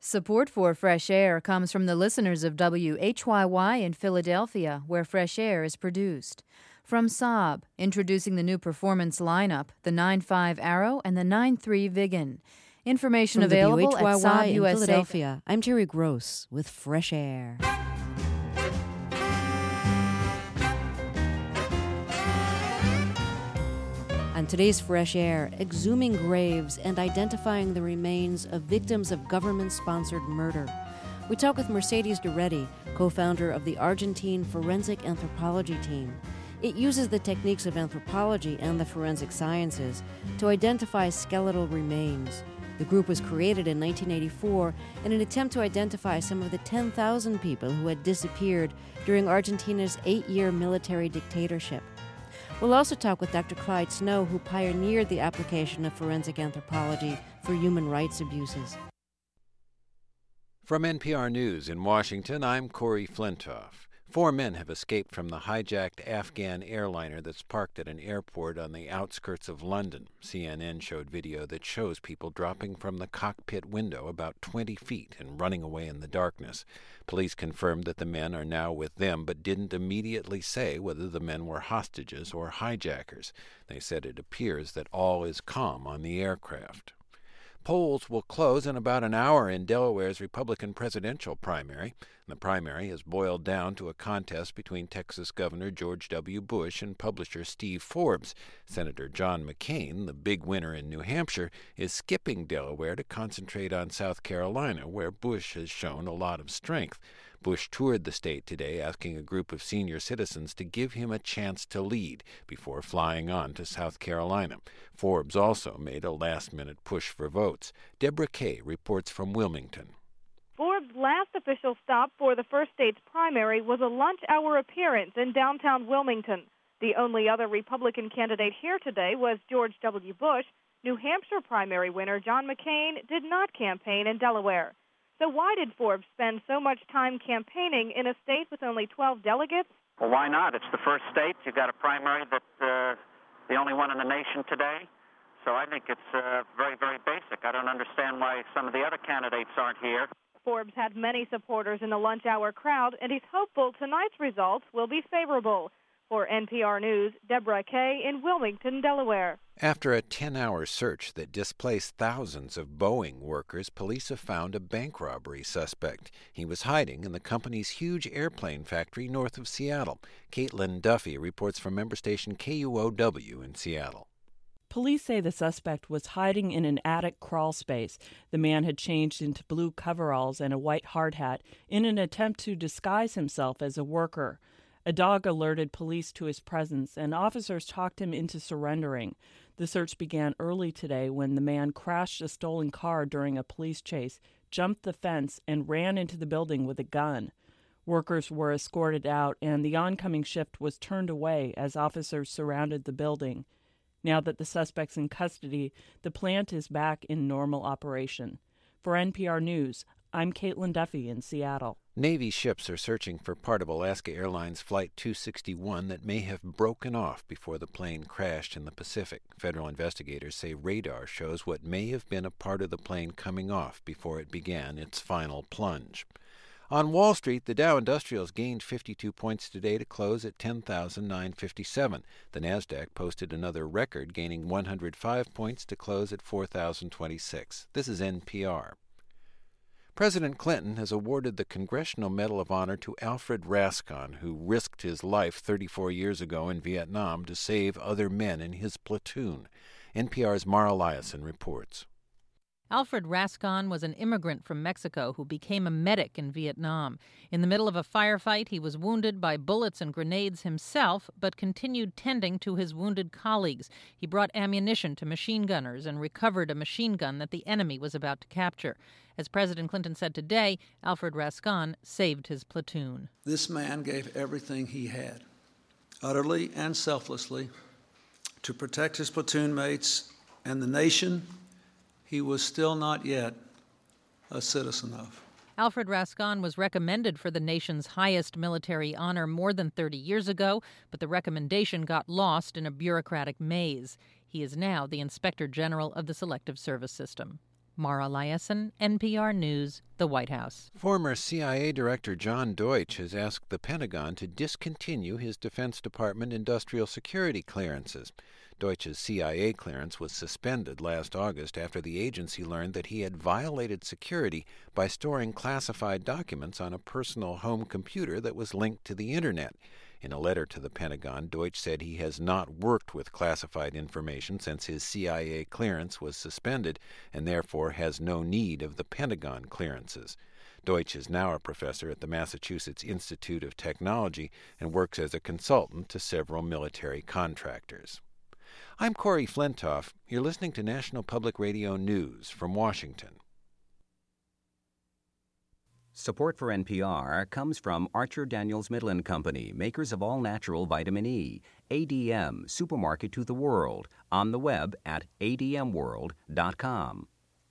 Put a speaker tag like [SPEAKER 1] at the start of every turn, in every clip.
[SPEAKER 1] Support for Fresh Air comes from the listeners of WHYY in Philadelphia, where Fresh Air is produced. From Saab, introducing the new performance lineup, the 9.5 Arrow and the 9.3 Viggen. Information
[SPEAKER 2] from
[SPEAKER 1] available at
[SPEAKER 2] WHYY
[SPEAKER 1] Saab
[SPEAKER 2] in
[SPEAKER 1] USA.
[SPEAKER 2] Philadelphia, I'm Terry Gross with Fresh Air. On today's Fresh Air, exhuming graves and identifying the remains of victims of government-sponsored murder. We talk with Mercedes Durretti, co-founder of the Argentine Forensic Anthropology Team. It uses the techniques of anthropology and the forensic sciences to identify skeletal remains. The group was created in 1984 in an attempt to identify some of the 10,000 people who had disappeared during Argentina's 8-year military dictatorship. We'll also talk with Dr. Clyde Snow, who pioneered the application of forensic anthropology for human rights abuses.
[SPEAKER 3] From NPR News in Washington, I'm Corey Flintoff. 4 men have escaped from the hijacked Afghan airliner that's parked at an airport on the outskirts of London. CNN showed video that shows people dropping from the cockpit window about 20 feet and running away in the darkness. Police confirmed that the men are now with them, but didn't immediately say whether the men were hostages or hijackers. They said it appears that all is calm on the aircraft. Polls will close in about an hour in Delaware's Republican presidential primary. The primary has boiled down to a contest between Texas Governor George W. Bush and publisher Steve Forbes. Senator John McCain, the big winner in New Hampshire, is skipping Delaware to concentrate on South Carolina, where Bush has shown a lot of strength. Bush toured the state today, asking a group of senior citizens to give him a chance to lead before flying on to South Carolina. Forbes also made a last-minute push for votes. Deborah Kay reports from Wilmington.
[SPEAKER 4] Forbes' last official stop for the first state's primary was a lunch-hour appearance in downtown Wilmington. The only other Republican candidate here today was George W. Bush. New Hampshire primary winner John McCain did not campaign in Delaware. So why did Forbes spend so much time campaigning in a state with only 12 delegates?
[SPEAKER 5] Well, why not? It's the first state. You've got a primary that's the only one in the nation today. So I think it's very, very basic. I don't understand why some of the other candidates aren't here.
[SPEAKER 4] Forbes had many supporters in the lunch hour crowd, and he's hopeful tonight's results will be favorable. For NPR News, Deborah Kay in Wilmington, Delaware.
[SPEAKER 3] After a 10-hour search that displaced thousands of Boeing workers, police have found a bank robbery suspect. He was hiding in the company's huge airplane factory north of Seattle. Caitlin Duffy reports from member station KUOW in Seattle.
[SPEAKER 6] Police say the suspect was hiding in an attic crawl space. The man had changed into blue coveralls and a white hard hat in an attempt to disguise himself as a worker. A dog alerted police to his presence, and officers talked him into surrendering. The search began early today when the man crashed a stolen car during a police chase, jumped the fence, and ran into the building with a gun. Workers were escorted out, and the oncoming shift was turned away as officers surrounded the building. Now that the suspect's in custody, the plant is back in normal operation. For NPR News, I'm Caitlin Duffy in Seattle.
[SPEAKER 3] Navy ships are searching for part of Alaska Airlines Flight 261 that may have broken off before the plane crashed in the Pacific. Federal investigators say radar shows what may have been a part of the plane coming off before it began its final plunge. On Wall Street, the Dow Industrials gained 52 points today to close at 10,957. The Nasdaq posted another record, gaining 105 points to close at 4,026. This is NPR. President Clinton has awarded the Congressional Medal of Honor to Alfred Rascon, who risked his life 34 years ago in Vietnam to save other men in his platoon. NPR's Mara Liasson reports.
[SPEAKER 7] Alfred Rascon was an immigrant from Mexico who became a medic in Vietnam. In the middle of a firefight, he was wounded by bullets and grenades himself, but continued tending to his wounded colleagues. He brought ammunition to machine gunners and recovered a machine gun that the enemy was about to capture. As President Clinton said today, Alfred Rascon saved his platoon.
[SPEAKER 8] This man gave everything he had, utterly and selflessly, to protect his platoon mates and the nation he was still not yet a citizen of.
[SPEAKER 7] Alfred Rascon was recommended for the nation's highest military honor more than 30 years ago, but the recommendation got lost in a bureaucratic maze. He is now the Inspector General of the Selective Service System. Mara Liasson, NPR News, the White House.
[SPEAKER 3] Former CIA Director John Deutch has asked the Pentagon to discontinue his Defense Department industrial security clearances. Deutch's CIA clearance was suspended last August after the agency learned that he had violated security by storing classified documents on a personal home computer that was linked to the Internet. In a letter to the Pentagon, Deutch said he has not worked with classified information since his CIA clearance was suspended and therefore has no need of the Pentagon clearances. Deutch is now a professor at the Massachusetts Institute of Technology and works as a consultant to several military contractors. I'm Corey Flintoff. You're listening to National Public Radio News from Washington.
[SPEAKER 9] Support for NPR comes from Archer Daniels Midland Company, makers of all-natural vitamin E. ADM, supermarket to the world, on the web at admworld.com.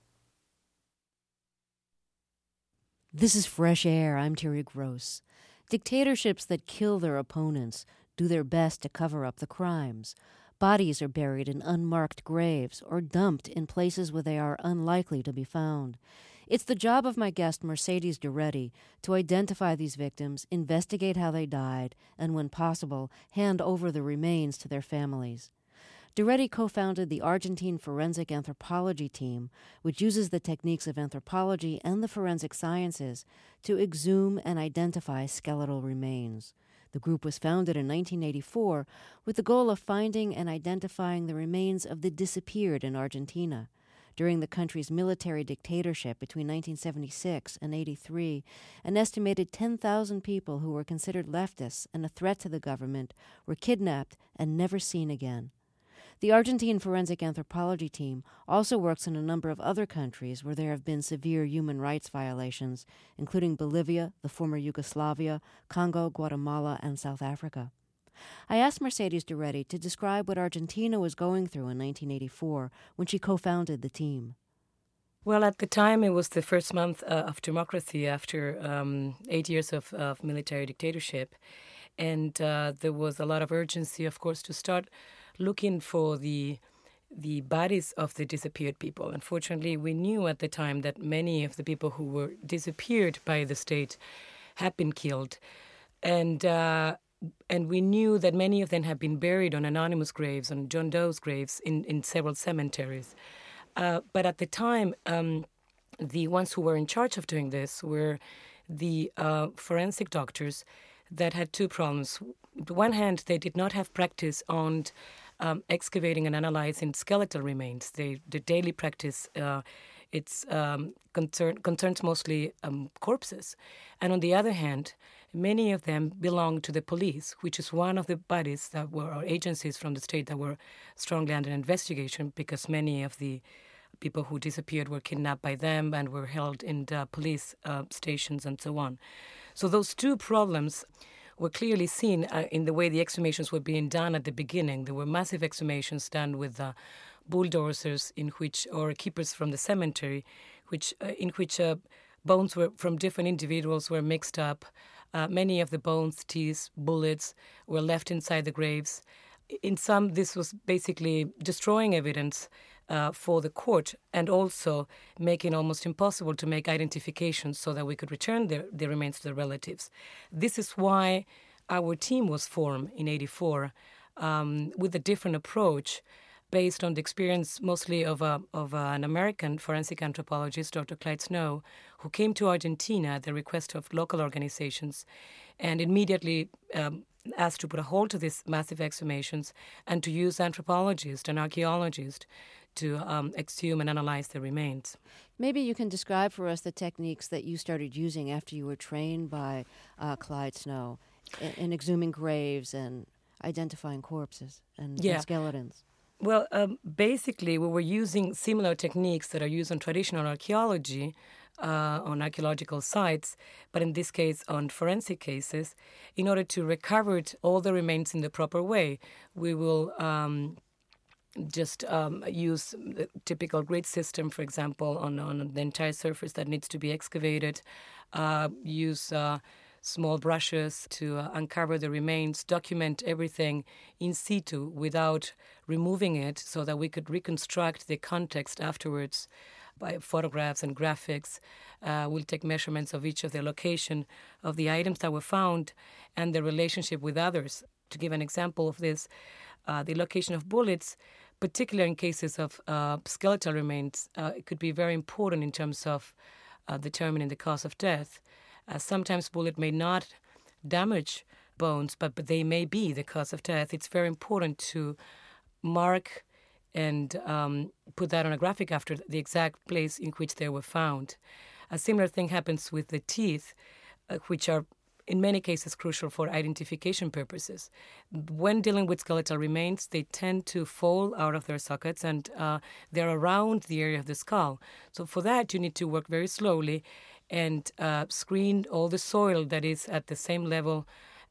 [SPEAKER 2] This is Fresh Air. I'm Terry Gross. Dictatorships that kill their opponents do their best to cover up the crimes. Bodies are buried in unmarked graves or dumped in places where they are unlikely to be found. It's the job of my guest, Mercedes Duretti, to identify these victims, investigate how they died, and when possible, hand over the remains to their families. Duretti co-founded the Argentine Forensic Anthropology Team, which uses the techniques of anthropology and the forensic sciences to exhume and identify skeletal remains. The group was founded in 1984 with the goal of finding and identifying the remains of the disappeared in Argentina. During the country's military dictatorship between 1976 and 83, an estimated 10,000 people who were considered leftists and a threat to the government were kidnapped and never seen again. The Argentine Forensic Anthropology Team also works in a number of other countries where there have been severe human rights violations, including Bolivia, the former Yugoslavia, Congo, Guatemala, and South Africa. I asked Mercedes Duretti to describe what Argentina was going through in 1984 when she co-founded the team.
[SPEAKER 10] Well, at the time, it was the first month of democracy after 8 years of military dictatorship. And there was a lot of urgency, of course, to start looking for the bodies of the disappeared people. Unfortunately, we knew at the time that many of the people who were disappeared by the state had been killed. And we knew that many of them had been buried on anonymous graves, on John Doe's graves in several cemeteries. But at the time, the ones who were in charge of doing this were the forensic doctors that had two problems. On the one hand, they did not have practice on excavating and analyzing skeletal remains. The daily practice concerns mostly corpses. And on the other hand, many of them belonged to the police, which is one of the bodies that were, or agencies from the state that were strongly under investigation because many of the people who disappeared were kidnapped by them and were held in the police stations and so on. So those two problems were clearly seen in the way the exhumations were being done at the beginning. There were massive exhumations done with bulldozers or keepers from the cemetery, in which bones from different individuals were mixed up. Many of the bones, teeth, bullets were left inside the graves. In some, this was basically destroying evidence for the court and also making almost impossible to make identifications so that we could return the remains to the relatives. This is why our team was formed in 1984 with a different approach based on the experience mostly of an American forensic anthropologist, Dr. Clyde Snow, who came to Argentina at the request of local organizations and immediately asked to put a halt to these massive exhumations and to use anthropologists and archaeologists to exhume and analyze the remains.
[SPEAKER 2] Maybe you can describe for us the techniques that you started using after you were trained by Clyde Snow in exhuming graves and identifying corpses and skeletons.
[SPEAKER 10] Well, basically, we were using similar techniques that are used on traditional archaeology, on archaeological sites, but in this case on forensic cases, in order to recover all the remains in the proper way. We will just use the typical grid system, for example, on the entire surface that needs to be excavated, use small brushes to uncover the remains, document everything in situ without removing it so that we could reconstruct the context afterwards. by photographs and graphics. We'll take measurements of each of the location of the items that were found and the relationship with others. To give an example of this, the location of bullets, particularly in cases of skeletal remains, it could be very important in terms of determining the cause of death. Sometimes bullet may not damage bones, but they may be the cause of death. It's very important to mark and put that on a graphic after the exact place in which they were found. A similar thing happens with the teeth, which are in many cases crucial for identification purposes. When dealing with skeletal remains, they tend to fall out of their sockets and they're around the area of the skull. So for that, you need to work very slowly and screen all the soil that is at the same level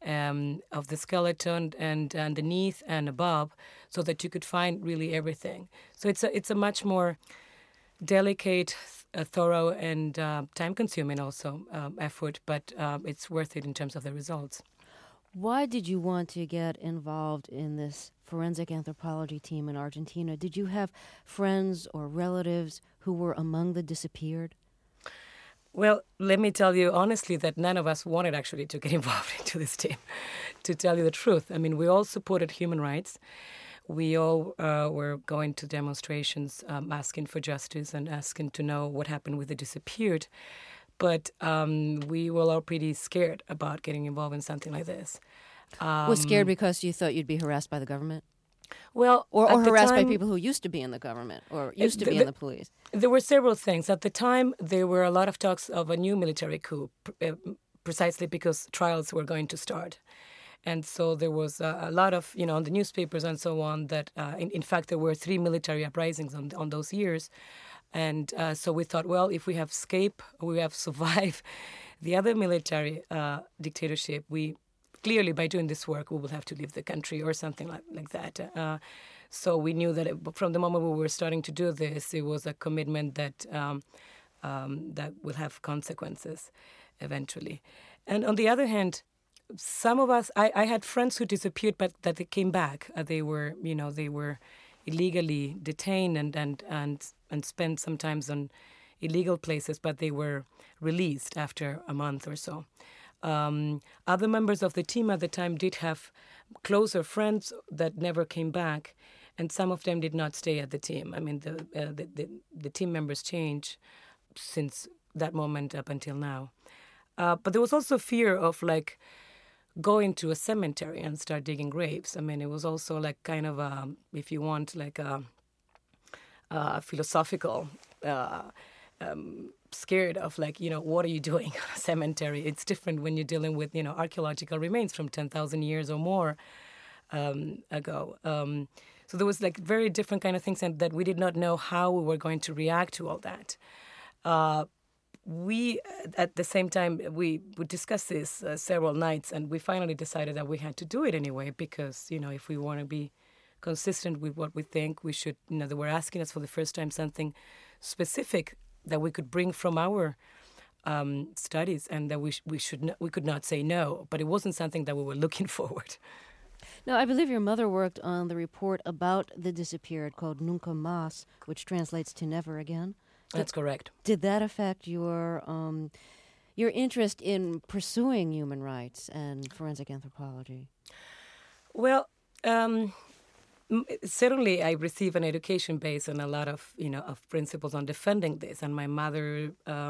[SPEAKER 10] of the skeleton and underneath and above, so that you could find really everything. So it's a much more delicate, thorough, and time-consuming also effort, but it's worth it in terms of the results.
[SPEAKER 2] Why did you want to get involved in this forensic anthropology team in Argentina? Did you have friends or relatives who were among the disappeared?
[SPEAKER 10] Well, let me tell you honestly that none of us wanted actually to get involved into this team, to tell you the truth. I mean, we all supported human rights. We all were going to demonstrations asking for justice and asking to know what happened with the disappeared. But we were all pretty scared about getting involved in something like this.
[SPEAKER 2] Was scared because you thought you'd be harassed by the government?
[SPEAKER 10] Well,
[SPEAKER 2] or harassed by people who used to be in the government or used to be in the police?
[SPEAKER 10] There were several things. At the time, there were a lot of talks of a new military coup, precisely because trials were going to start. And so there was a lot of, on the newspapers and so on, that in fact there were 3 military uprisings on those years. And so we thought, well, if we have escaped, we have survived the other military dictatorship, we clearly by doing this work, we will have to leave the country or something like that. So we knew that from the moment we were starting to do this, it was a commitment that that will have consequences eventually. And on the other hand, some of us, I had friends who disappeared, but that they came back. They were illegally detained and spent sometimes on illegal places, but they were released after a month or so. Other members of the team at the time did have closer friends that never came back, and some of them did not stay at the team. I mean, the team members changed since that moment up until now. But there was also fear of going to a cemetery and start digging graves. I mean, it was also kind of a, if you want, a philosophical scared of what are you doing in a cemetery? It's different when you're dealing with archaeological remains from 10,000 years or more ago. So there was very different kind of things, and that we did not know how we were going to react to all that. We, at the same time, we would discuss this several nights, and we finally decided that we had to do it anyway, because, if we want to be consistent with what we think, we should, they were asking us for the first time something specific that we could bring from our studies, and that we could not say no, but it wasn't something that we were looking forward.
[SPEAKER 2] Now, I believe your mother worked on the report about the disappeared called Nunca Más, which translates to never again.
[SPEAKER 10] That's correct.
[SPEAKER 2] Did that affect your interest in pursuing human rights and forensic anthropology?
[SPEAKER 10] Well, certainly I received an education based on a lot of of principles on defending this, and my mother's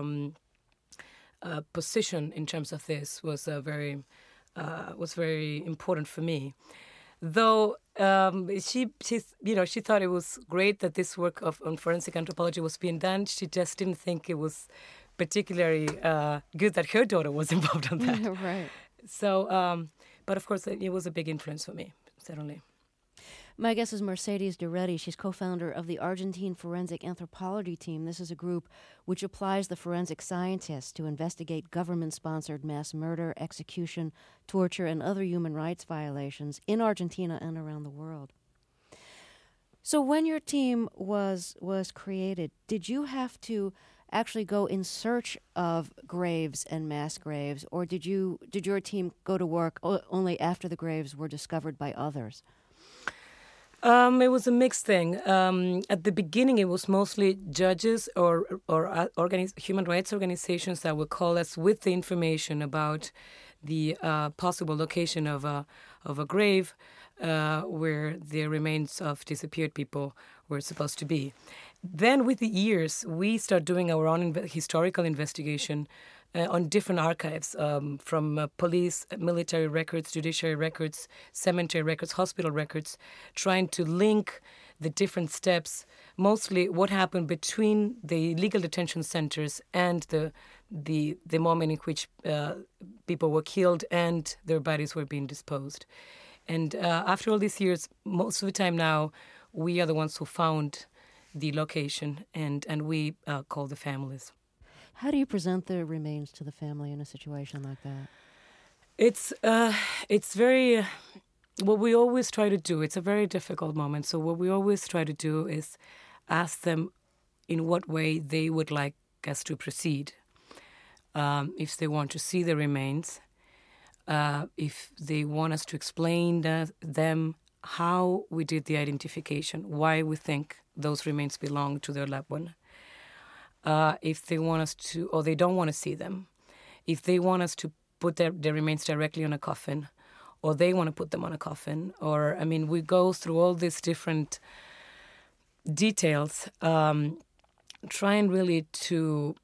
[SPEAKER 10] position in terms of this was very important for me. Though she thought it was great that this work on forensic anthropology was being done, she just didn't think it was particularly good that her daughter was involved on that.
[SPEAKER 2] Right.
[SPEAKER 10] So, but of course, it was a big influence for me, certainly.
[SPEAKER 2] My guest is Mercedes Durretti. She's co-founder of the Argentine Forensic Anthropology Team. This is a group which applies the forensic scientists to investigate government-sponsored mass murder, execution, torture, and other human rights violations in Argentina and around the world. So when your team was created, did you have to actually go in search of graves and mass graves, or did your team go to work only after the graves were discovered by others?
[SPEAKER 10] It was a mixed thing. At the beginning, it was mostly judges or human rights organizations that would call us with the information about the possible location of a grave where the remains of disappeared people were supposed to be. Then, with the years, we start doing our own historical investigation on different archives, from police, military records, judiciary records, cemetery records, hospital records, trying to link the different steps, mostly what happened between the legal detention centers and the moment in which people were killed and their bodies were being disposed. And after all these years, most of the time now, we are the ones who found the location, and we call the families.
[SPEAKER 2] How do you present the remains to the family in a situation like that?
[SPEAKER 10] It's very, what we always try to do, it's a very difficult moment, so what we always try to do is ask them in what way they would like us to proceed. If they want to see the remains, if they want us to explain them how we did the identification, why we think those remains belong to their loved one. If they want us to, or they don't want to see them, if they want us to put their remains directly on a coffin, or they want to put them on a coffin, or, I mean, we go through all these different details, trying really to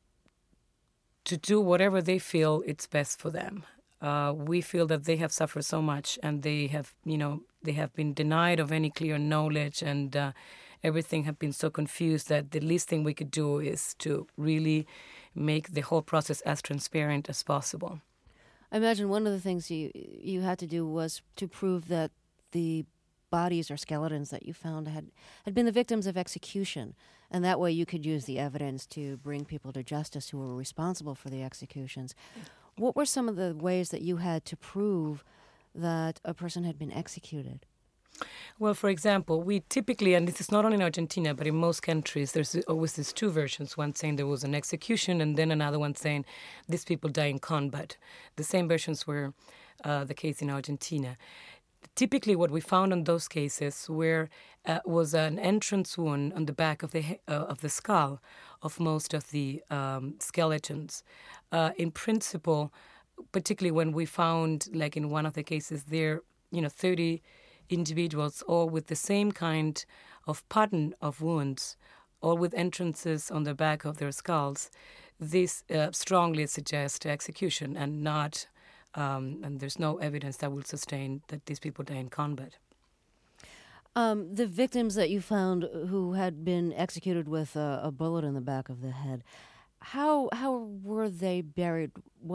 [SPEAKER 10] do whatever they feel it's best for them. We feel that they have suffered so much, and they have been denied of any clear knowledge, and everything have been so confused that the least thing we could do is to really make the whole process as transparent as possible.
[SPEAKER 2] I imagine one of the things you had to do was to prove that the bodies or skeletons that you found had been the victims of execution, and that way you could use the evidence to bring people to justice who were responsible for the executions. What were some of the ways that you had to prove that a person had been executed?
[SPEAKER 10] Well, for example, we typically, and this is not only in Argentina, but in most countries, there's always these two versions, one saying there was an execution and then another one saying these people died in combat. The same versions were the case in Argentina. Typically, what we found in those cases was an entrance wound on the back of the skull of most of the skeletons. In principle, particularly when we found, like in one of the cases, 30 individuals, all with the same kind of pattern of wounds, all with entrances on the back of their skulls, this strongly suggests execution and not, and there's no evidence that will sustain that these people die in combat.
[SPEAKER 2] The victims that you found who had been executed with a bullet in the back of the head, how were they buried?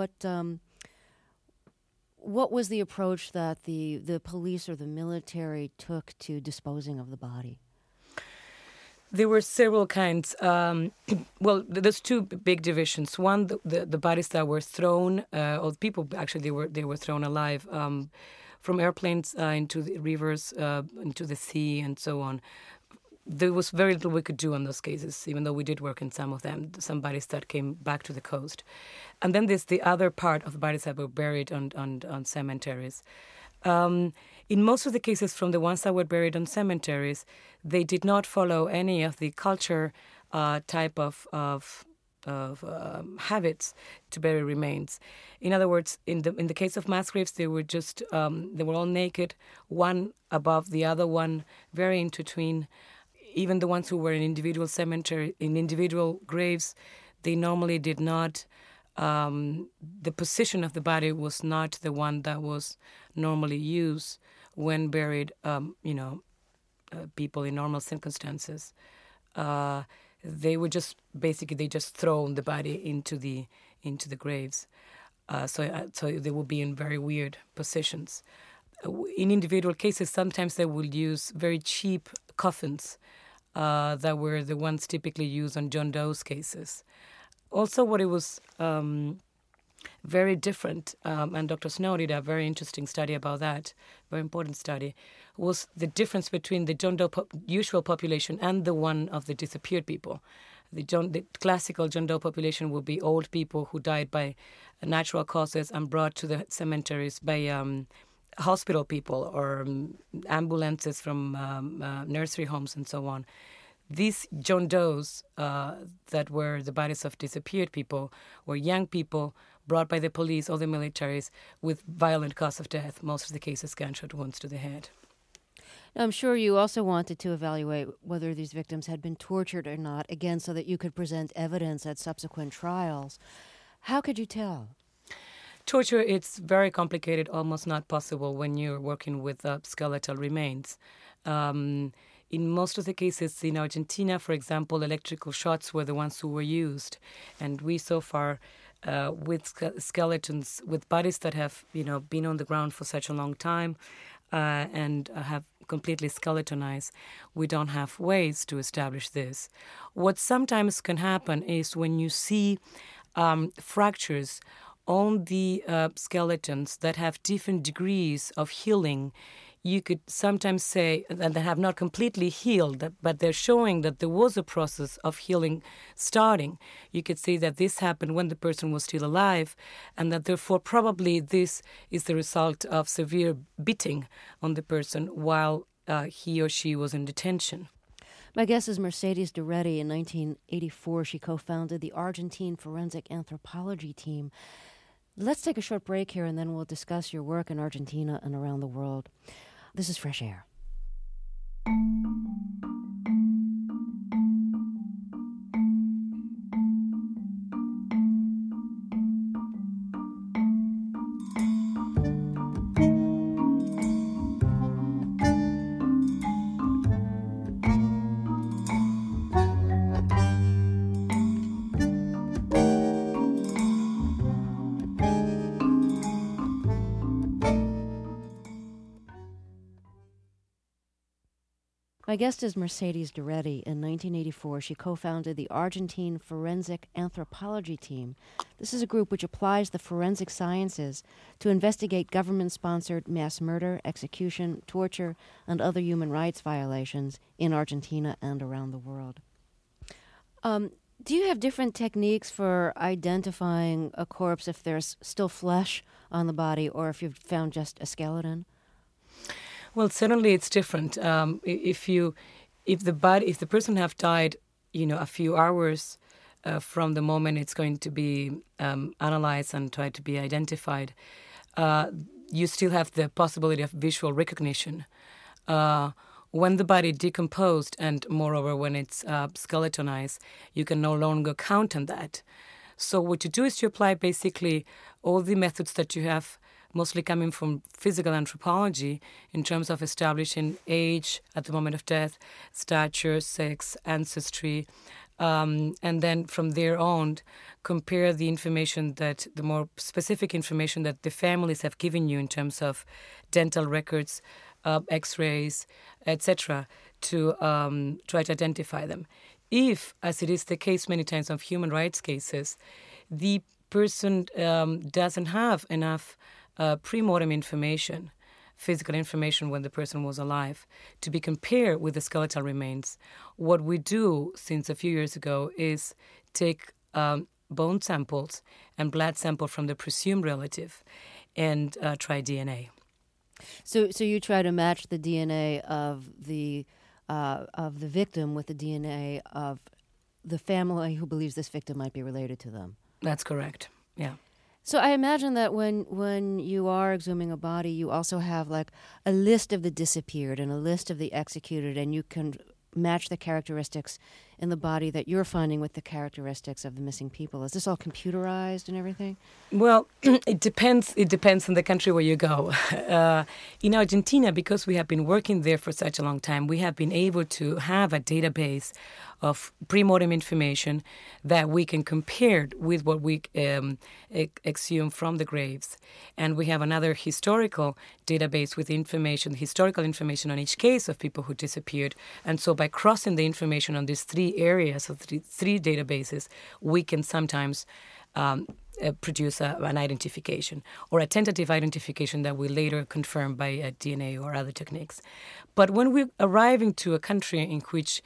[SPEAKER 2] What was the approach that the police or the military took to disposing of the body?
[SPEAKER 10] There were several kinds. Well, there's two big divisions. One, the bodies that were thrown, or people actually they were thrown alive from airplanes into the rivers, into the sea, and so on. There was very little we could do on those cases, even though we did work in some of them, some bodies that came back to the coast. And then there's the other part of the bodies that were buried on cemeteries. In most of the cases from the ones that were buried on cemeteries, they did not follow any of the culture type of habits to bury remains. In other words, in the case of mass graves, they were just they were all naked, one above the other one, very in between. Even the ones who were in individual graves, they normally did not. The position of the body was not the one that was normally used when buried. People in normal circumstances. They were just basically thrown the body into the graves. So they would be in very weird positions. In individual cases, sometimes they would use very cheap coffins that were the ones typically used on John Doe's cases. Also, what it was very different, and Dr. Snow did a very interesting study about that, very important study, was the difference between the John Doe usual population and the one of the disappeared people. The classical John Doe population would be old people who died by natural causes and brought to the cemeteries by hospital people or ambulances from nursery homes and so on. These John Does that were the bodies of disappeared people were young people brought by the police or the militaries with violent cause of death, most of the cases gunshot wounds to the head.
[SPEAKER 2] Now, I'm sure you also wanted to evaluate whether these victims had been tortured or not, again, so that you could present evidence at subsequent trials. How could you tell?
[SPEAKER 10] Torture, it's very complicated, almost not possible when you're working with skeletal remains. In most of the cases in Argentina, for example, electrical shocks were the ones who were used. And we so far, with skeletons, with bodies that have been on the ground for such a long time and have completely skeletonized, we don't have ways to establish this. What sometimes can happen is when you see fractures on the skeletons that have different degrees of healing, you could sometimes say that they have not completely healed, but they're showing that there was a process of healing starting. You could say that this happened when the person was still alive, and that therefore probably this is the result of severe beating on the person while he or she was in detention.
[SPEAKER 2] My guest is Mercedes Durretti. In 1984, she co-founded the Argentine Forensic Anthropology Team. Let's take a short break here, and then we'll discuss your work in Argentina and around the world. This is Fresh Air. My guest is Mercedes Durretti. In 1984, she co-founded the Argentine Forensic Anthropology Team. This is a group which applies the forensic sciences to investigate government-sponsored mass murder, execution, torture, and other human rights violations in Argentina and around the world. Do you have different techniques for identifying a corpse if there's still flesh on the body or if you've found just a skeleton?
[SPEAKER 10] Well, certainly it's different. If the person have died, a few hours from the moment it's going to be analyzed and tried to be identified, you still have the possibility of visual recognition. When the body decomposed and, moreover, when it's skeletonized, you can no longer count on that. So what you do is you apply basically all the methods that you have, mostly coming from physical anthropology, in terms of establishing age at the moment of death, stature, sex, ancestry, and then from there on, compare the information the more specific information that the families have given you in terms of dental records, X-rays, etc., to try to identify them. If, as it is the case many times of human rights cases, the person doesn't have enough pre-mortem information, physical information when the person was alive, to be compared with the skeletal remains, what we do since a few years ago is take bone samples and blood sample from the presumed relative and try DNA.
[SPEAKER 2] So you try to match the DNA of the victim with the DNA of the family who believes this victim might be related to them.
[SPEAKER 10] That's correct. Yeah.
[SPEAKER 2] So I imagine that when you are exhuming a body, you also have like a list of the disappeared and a list of the executed, and you can match the characteristics in the body that you're finding with the characteristics of the missing people. Is this all computerized and everything?
[SPEAKER 10] Well, it depends. It depends on the country where you go. In Argentina, because we have been working there for such a long time, we have been able to have a database of pre-mortem information that we can compare with what we exhume from the graves. And we have another historical database with historical information on each case of people who disappeared. And so by crossing the information on these three areas of three databases, we can sometimes produce an identification or a tentative identification that we later confirm by DNA or other techniques. But when we're arriving to a country in which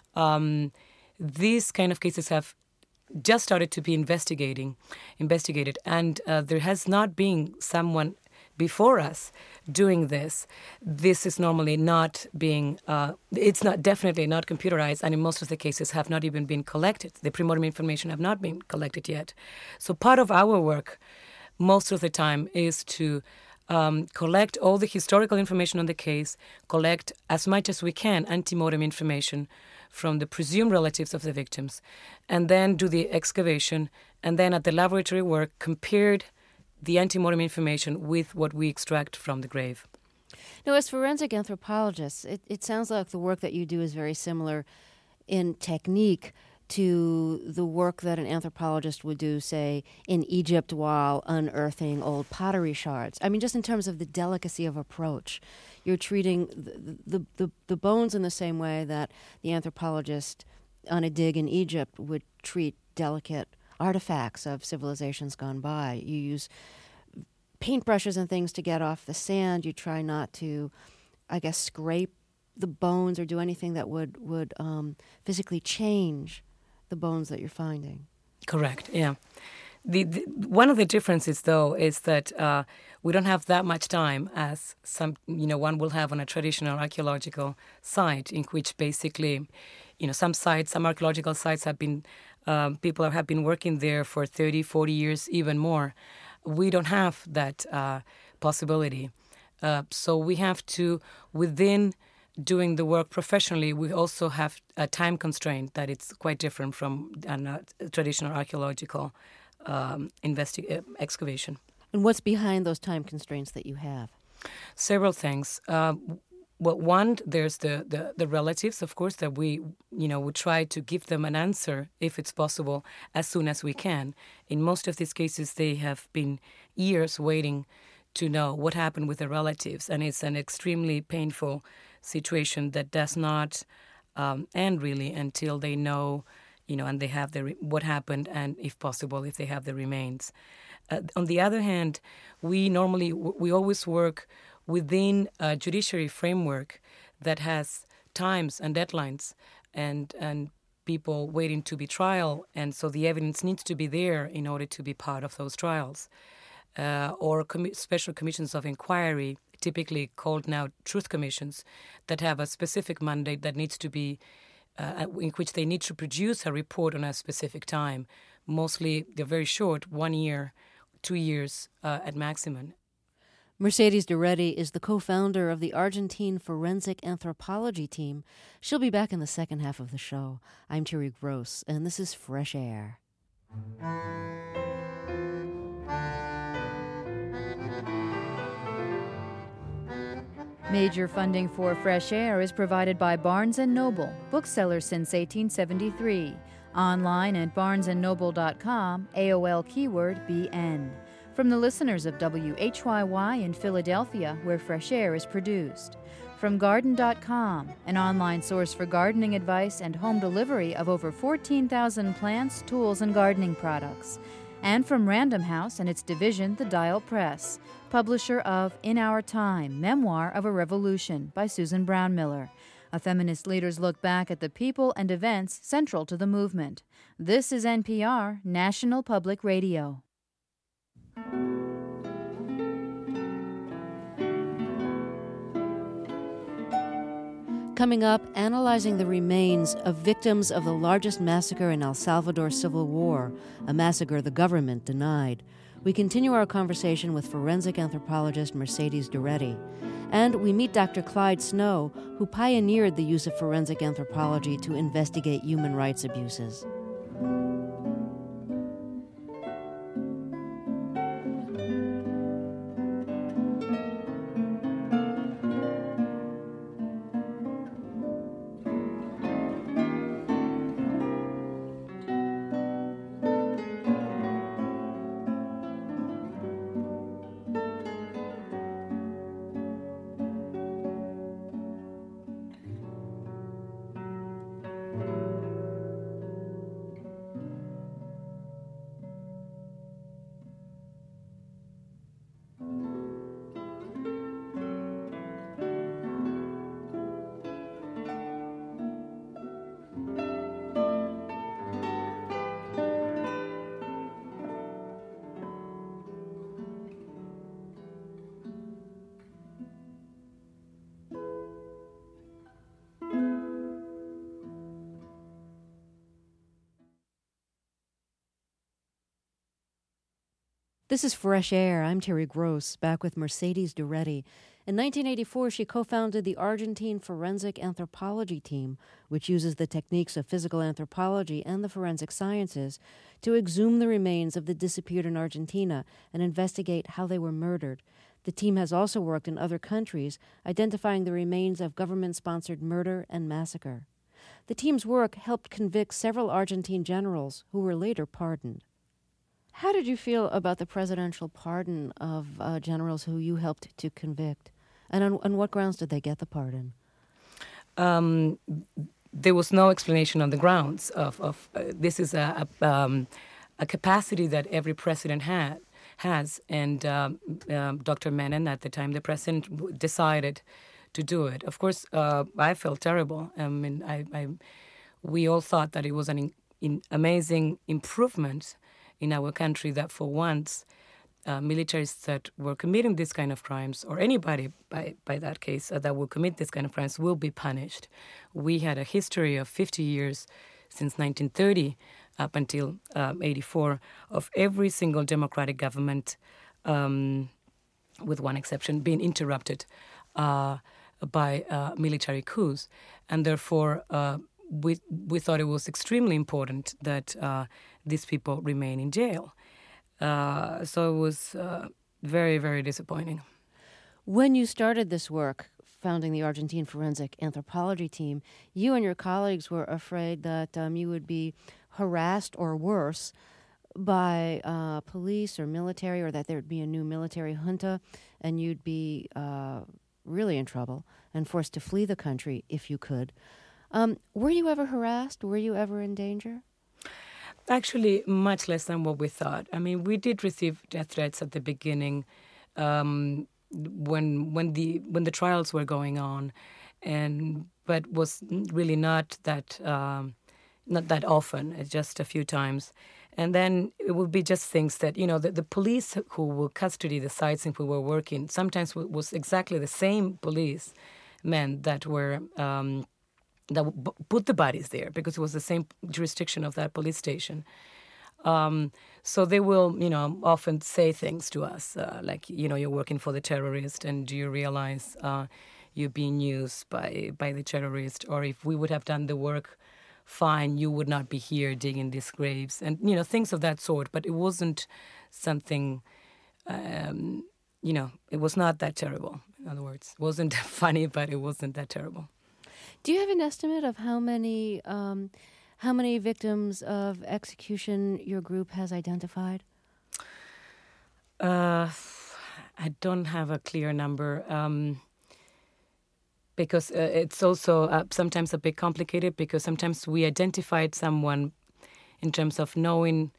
[SPEAKER 10] these kind of cases have just started to be investigated, and there has not been before us doing this. This is normally not being, it's not definitely not computerized, and in most of the cases have not even been collected. The pre-mortem information have not been collected yet. So part of our work most of the time is to collect all the historical information on the case, collect as much as we can ante-mortem information from the presumed relatives of the victims, and then do the excavation, and then at the laboratory work compared the ante-mortem information with what we extract from the grave.
[SPEAKER 2] Now, as forensic anthropologists, it sounds like the work that you do is very similar in technique to the work that an anthropologist would do, say, in Egypt while unearthing old pottery shards. I mean, just in terms of the delicacy of approach. You're treating the bones in the same way that the anthropologist on a dig in Egypt would treat delicate artifacts of civilizations gone by. You use paintbrushes and things to get off the sand. You try not to, I guess, scrape the bones or do anything that would physically change the bones that you're finding.
[SPEAKER 10] Correct, yeah. The one of the differences, though, is that we don't have that much time as one will have on a traditional archaeological site, in which basically, some archaeological sites have been, people have been working there for 30, 40 years, even more. We don't have that possibility. So we have to, within doing the work professionally, we also have a time constraint that it's quite different from traditional archaeological excavation.
[SPEAKER 2] And what's behind those time constraints that you have?
[SPEAKER 10] Several things. One, there's the relatives, of course, that we would try to give them an answer, if it's possible, as soon as we can. In most of these cases, they have been years waiting to know what happened with the relatives, and it's an extremely painful situation that does not end really until they know, and they have what happened, and if possible, if they have the remains. On the other hand, we always work within a judiciary framework that has times and deadlines and people waiting to be trial, and so the evidence needs to be there in order to be part of those trials. Or special commissions of inquiry, typically called now truth commissions, that have a specific mandate that needs to be, in which they need to produce a report on a specific time. Mostly they're very short, 1 year, 2 years at maximum.
[SPEAKER 2] Mercedes Durretti is the co-founder of the Argentine Forensic Anthropology Team. She'll be back in the second half of the show. I'm Terry Gross, and this is Fresh Air.
[SPEAKER 1] Major funding for Fresh Air is provided by Barnes & Noble, bookseller since 1873. Online at barnesandnoble.com, AOL keyword BN. From the listeners of WHYY in Philadelphia, where Fresh Air is produced. From Garden.com, an online source for gardening advice and home delivery of over 14,000 plants, tools, and gardening products. And from Random House and its division, The Dial Press, publisher of In Our Time, Memoir of a Revolution by Susan Brown Miller. A feminist leader's look back at the people and events central to the movement. This is NPR, National Public Radio.
[SPEAKER 2] Coming up, analyzing the remains of victims of the largest massacre in El Salvador's civil war, a massacre the government denied. We continue our conversation with forensic anthropologist Mercedes Durretti. And we meet Dr. Clyde Snow, who pioneered the use of forensic anthropology to investigate human rights abuses. This is Fresh Air. I'm Terry Gross, back with Mercedes Duretti. In 1984, she co-founded the Argentine Forensic Anthropology Team, which uses the techniques of physical anthropology and the forensic sciences to exhume the remains of the disappeared in Argentina and investigate how they were murdered. The team has also worked in other countries, identifying the remains of government-sponsored murder and massacre. The team's work helped convict several Argentine generals who were later pardoned. How did you feel about the presidential pardon of generals who you helped to convict? And on what grounds did they get the pardon?
[SPEAKER 10] There was no explanation on the grounds of this is a capacity that every president has. And Dr. Menem, at the time, the president, decided to do it. Of course, I felt terrible. I mean, we all thought that it was an amazing improvement in our country that for once militaries that were committing this kind of crimes, or anybody by that case that will commit this kind of crimes, will be punished. We had a history of 50 years since 1930 up until 84 of every single democratic government, with one exception, being interrupted by military coups. And therefore, we thought it was extremely important that these people remain in jail. So it was very, very disappointing.
[SPEAKER 2] When you started this work, founding the Argentine Forensic Anthropology Team, you and your colleagues were afraid that you would be harassed or worse by police or military, or that there would be a new military junta and you'd be really in trouble and forced to flee the country if you could. Were you ever harassed? Were you ever in danger?
[SPEAKER 10] Actually, much less than what we thought. I mean, we did receive death threats at the beginning when the trials were going on, but was really not that often. Just a few times. And then it would be just things that, the police who will custody the sites in which we were working sometimes was exactly the same police men that were that put the bodies there, because it was the same jurisdiction of that police station. So they will, often say things to us, like, you're working for the terrorist, and do you realize you're being used by the terrorist? Or if we would have done the work fine, you would not be here digging these graves, and, things of that sort. But it wasn't something, it was not that terrible. In other words, it wasn't funny, but it wasn't that terrible.
[SPEAKER 2] Do you have an estimate of how many victims of execution your group has identified?
[SPEAKER 10] I don't have a clear number, because it's also sometimes a bit complicated, because sometimes we identified someone in terms of knowing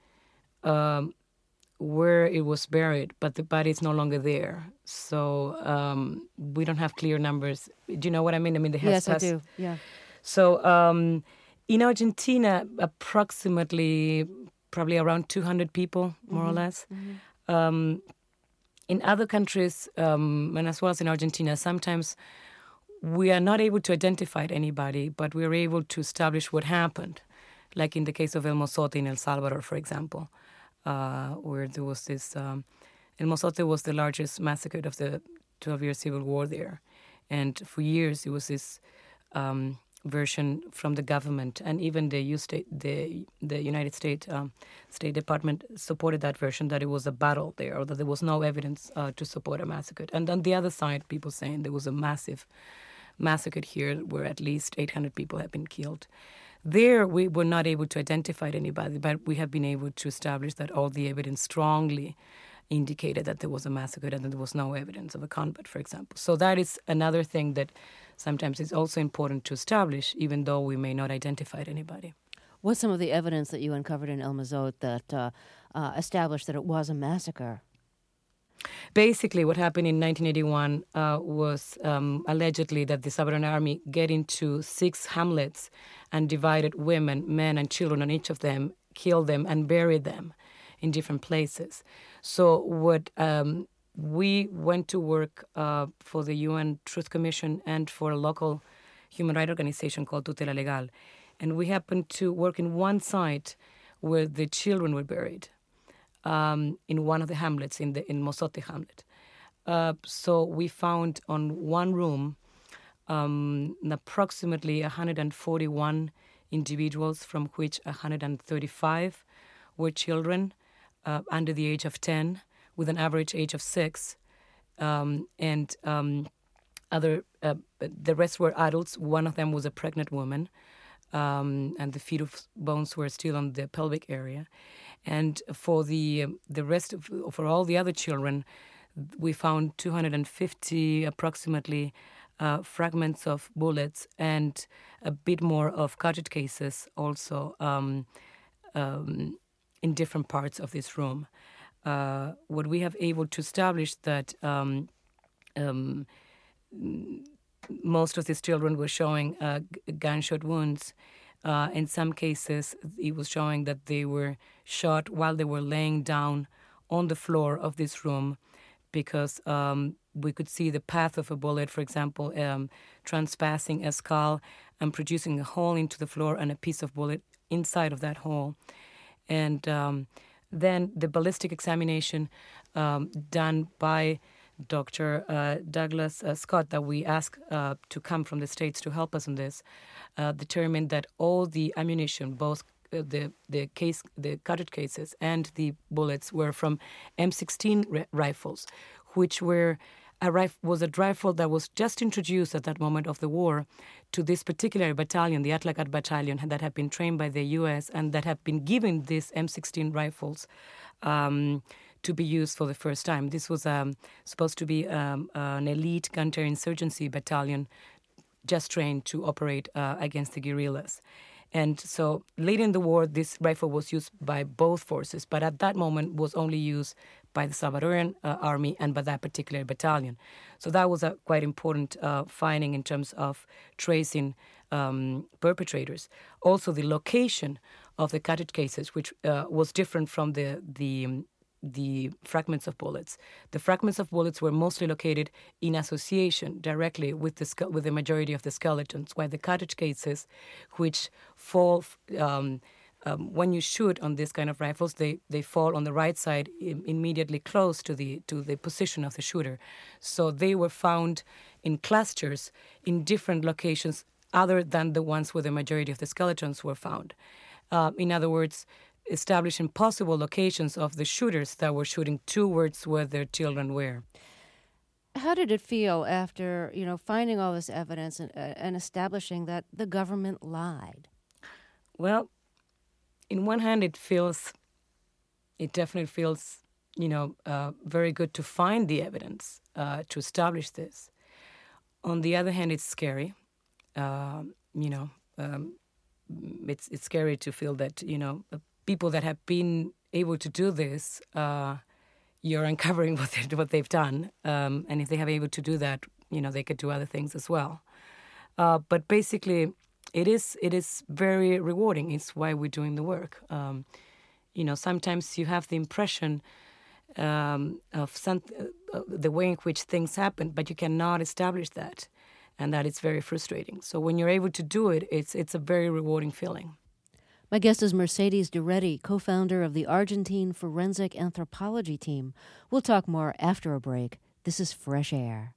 [SPEAKER 10] where it was buried, but the body is no longer there. So we don't have clear numbers. Do you know what I mean?
[SPEAKER 2] Yes, I do. Yeah.
[SPEAKER 10] So in Argentina, approximately, probably around 200 people, more or less. Mm-hmm. In other countries, and as well as in Argentina, sometimes we are not able to identify anybody, but we are able to establish what happened, like in the case of El Mozote in El Salvador, for example. Where there was this, El Mozote was the largest massacre of the 12-year civil war there. And for years, it was this version from the government, and even the United States State Department supported that version, that it was a battle there, or that there was no evidence to support a massacre. And on the other side, people saying there was a massive massacre here where at least 800 people have been killed. There, we were not able to identify anybody, but we have been able to establish that all the evidence strongly indicated that there was a massacre and that there was no evidence of a combat, for example. So that is another thing that sometimes is also important to establish, even though we may not identify anybody.
[SPEAKER 2] What's some of the evidence that you uncovered in El Mozote that established that it was a massacre?
[SPEAKER 10] Basically, what happened in 1981 was allegedly that the Salvadoran army get into 6 hamlets and divided women, men, and children on each of them, killed them, and buried them in different places. So what we went to work for the UN Truth Commission and for a local human rights organization called Tutela Legal, and we happened to work in one site where the children were buried. in one of the hamlets, in Mozote hamlet. So we found on one room approximately 141 individuals, from which 135 were children under the age of 10, with an average age of 6, and the rest were adults. One of them was a pregnant woman, and the fetal bones were still on the pelvic area. And for the rest for all the other children, we found 250 approximately fragments of bullets and a bit more of cartridge cases also in different parts of this room. What we have able to establish that most of these children were showing gunshot wounds. In some cases, it was showing that they were shot while they were laying down on the floor of this room, because we could see the path of a bullet, for example, transpassing a skull and producing a hole into the floor and a piece of bullet inside of that hole. And then the ballistic examination done by Dr. Douglas Scott, that we asked to come from the States to help us on this, determined that all the ammunition, both the cartridge cases and the bullets, were from M16 rifles, which was a rifle that was just introduced at that moment of the war to this particular battalion, the Atlacat battalion, that had been trained by the U.S. and that had been given these M16 rifles to be used for the first time. This was supposed to be an elite counterinsurgency battalion just trained to operate against the guerrillas. And so late in the war, this rifle was used by both forces, but at that moment was only used by the Salvadorian army and by that particular battalion. So that was a quite important finding in terms of tracing perpetrators. Also, the location of the cartridge cases, which was different from the fragments of bullets. The fragments of bullets were mostly located in association directly with the majority of the skeletons, while the cartridge cases, which fall when you shoot on this kind of rifles, they fall on the right side immediately close to the position of the shooter. So they were found in clusters in different locations other than the ones where the majority of the skeletons were found. In other words, establishing possible locations of the shooters that were shooting towards where their children were.
[SPEAKER 2] How did it feel after, finding all this evidence and establishing that the government lied?
[SPEAKER 10] Well, in one hand, it definitely feels, very good to find the evidence to establish this. On the other hand, it's scary. It's scary to feel that, people that have been able to do this, you're uncovering what they've done. And if they have able to do that, they could do other things as well. But basically, it is very rewarding. It's why we're doing the work. Sometimes you have the impression of the way in which things happen, but you cannot establish that, and that it's very frustrating. So when you're able to do it, it's a very rewarding feeling.
[SPEAKER 2] My guest is Mercedes Durretti, co-founder of the Argentine Forensic Anthropology Team. We'll talk more after a break. This is Fresh Air.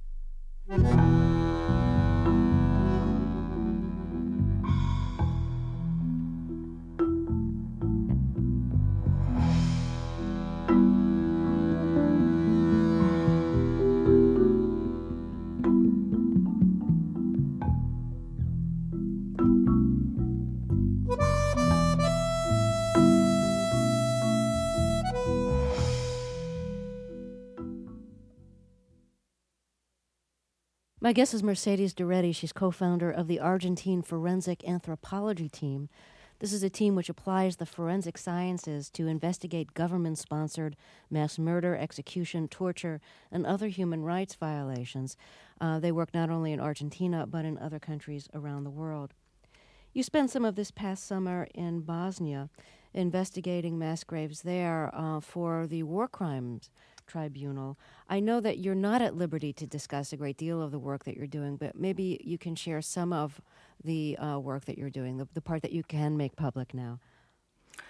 [SPEAKER 2] My guest is Mercedes Durretti. She's co-founder of the Argentine Forensic Anthropology Team. This is a team which applies the forensic sciences to investigate government-sponsored mass murder, execution, torture, and other human rights violations. They work not only in Argentina, but in other countries around the world. You spent some of this past summer in Bosnia investigating mass graves there for the War Crimes Tribunal. I know that you're not at liberty to discuss a great deal of the work that you're doing, but maybe you can share some of the work that you're doing, the part that you can make public now.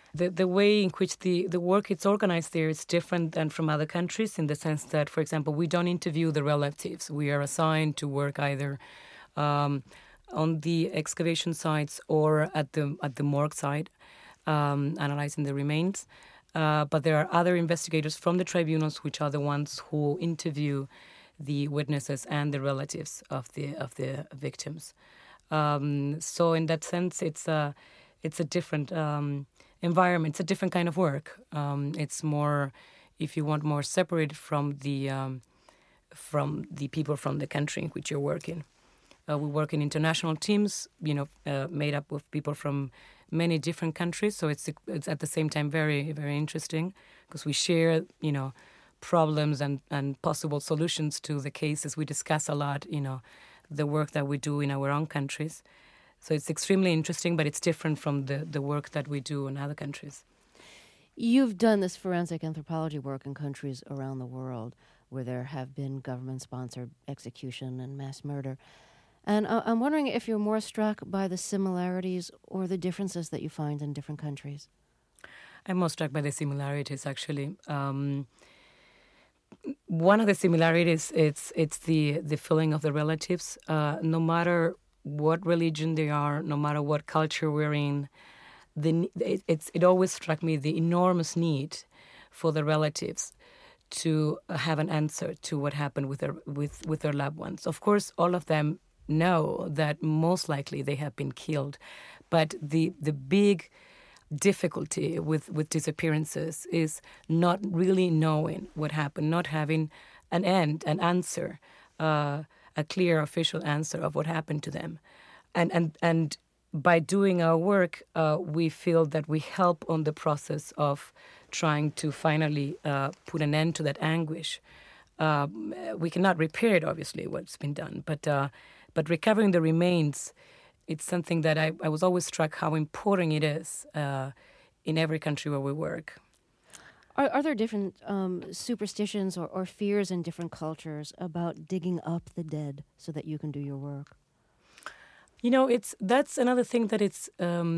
[SPEAKER 10] The way in which the work is organized there is different than from other countries in the sense that, for example, we don't interview the relatives. We are assigned to work either on the excavation sites or at the morgue site, analyzing the remains. But there are other investigators from the tribunals which are the ones who interview the witnesses and the relatives of the victims. So in that sense, it's a different environment. It's a different kind of work. It's more, if you want, more separated from the people from the country in which you're working. We work in international teams, made up of people from many different countries. So it's at the same time very, very interesting because we share, problems and possible solutions to the cases. We discuss a lot, the work that we do in our own countries. So it's extremely interesting, but it's different from the work that we do in other countries.
[SPEAKER 2] You've done this forensic anthropology work in countries around the world where there have been government-sponsored execution and mass murder. And I'm wondering if you're more struck by the similarities or the differences that you find in different countries.
[SPEAKER 10] I'm more struck by the similarities, actually. One of the similarities, it's the feeling of the relatives. No matter what religion they are, no matter what culture we're in, it always struck me the enormous need for the relatives to have an answer to what happened with their loved ones. Of course, all of them know that most likely they have been killed, but the big difficulty with disappearances is not really knowing what happened, not having an answer, a clear official answer of what happened to them. And by doing our work, we feel that we help on the process of trying to finally put an end to that anguish. We cannot repair it, obviously, what's been done, but recovering the remains, it's something that I was always struck how important it is in every country where we work.
[SPEAKER 2] Are there different superstitions or fears in different cultures about digging up the dead so that you can do your work?
[SPEAKER 10] That's another thing that it's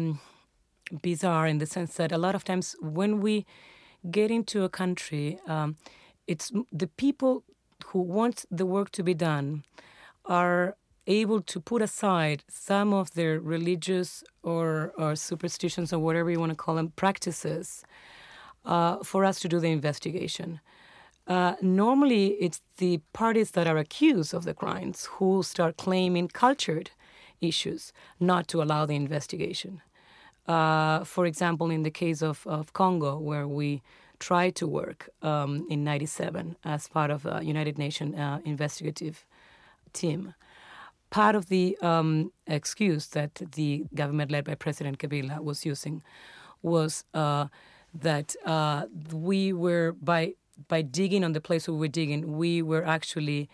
[SPEAKER 10] bizarre in the sense that a lot of times when we get into a country, it's the people who want the work to be done are able to put aside some of their religious or superstitions or whatever you want to call them, practices, for us to do the investigation. Normally, it's the parties that are accused of the crimes who start claiming cultured issues not to allow the investigation. For example, in the case of Congo, where we tried to work in 1997 as part of a United Nations investigative team, part of the excuse that the government led by President Kabila was using was that we were, by digging on the place where we were digging, we were actually,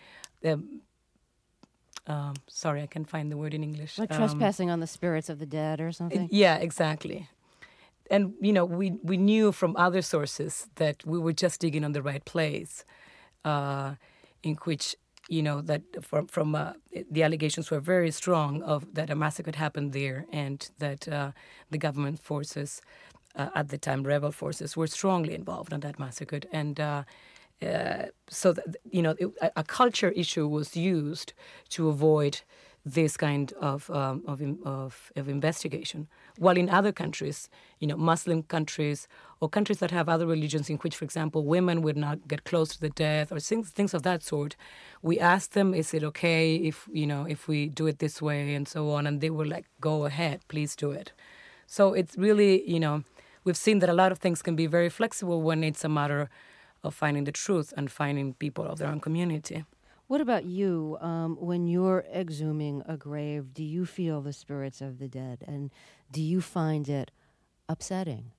[SPEAKER 10] sorry, I can't find the word in English.
[SPEAKER 2] Like trespassing on the spirits of the dead or something?
[SPEAKER 10] Yeah, exactly. And, we knew from other sources that we were just digging on the right place, in which, that from the allegations were very strong of that a massacre had happened there and that the government forces, at the time rebel forces, were strongly involved in that massacre. And so that, a culture issue was used to avoid this kind of investigation. While in other countries, Muslim countries or countries that have other religions in which, for example, women would not get close to the death or things of that sort, we asked them, is it okay if we do it this way and so on? And they were like, go ahead, please do it. So it's really, we've seen that a lot of things can be very flexible when it's a matter of finding the truth and finding people of their own community.
[SPEAKER 2] What about you? When you're exhuming a grave, do you feel the spirits of the dead? And do you find it upsetting?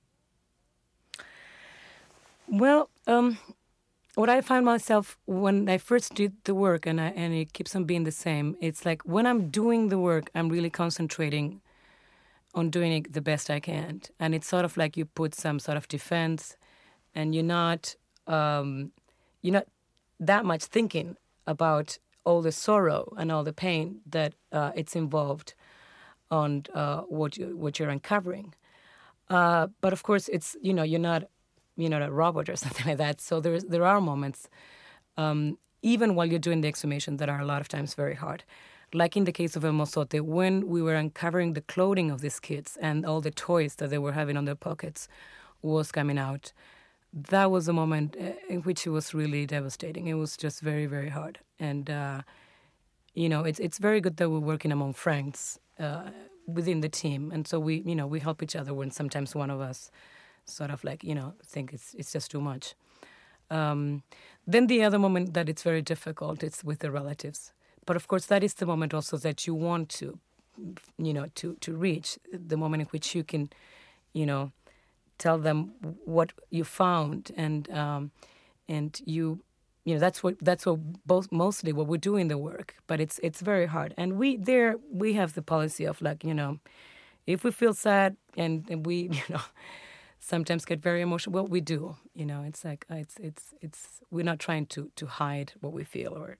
[SPEAKER 10] Well, what I find myself when I first did the work, and it keeps on being the same, it's like when I'm doing the work, I'm really concentrating on doing it the best I can. And it's sort of like you put some sort of defense, and you're not that much thinking about all the sorrow and all the pain that it's involved on what you're uncovering. But of course, it's you're not a robot or something like that. So there are moments, even while you're doing the exhumation, that are a lot of times very hard. Like in the case of El Mozote, when we were uncovering the clothing of these kids and all the toys that they were having on their pockets was coming out, that was a moment in which it was really devastating. It was just very, very hard. And, it's very good that we're working among friends within the team. And so we help each other when sometimes one of us sort of think it's just too much. Then the other moment that it's very difficult, it's with the relatives. But of course, that is the moment also that you want to reach, the moment in which you can, tell them what you found, and that's what mostly what we do in the work. But it's very hard, and we have the policy of if we feel sad and we sometimes get very emotional, well, we do. It's like it's we're not trying to hide what we feel or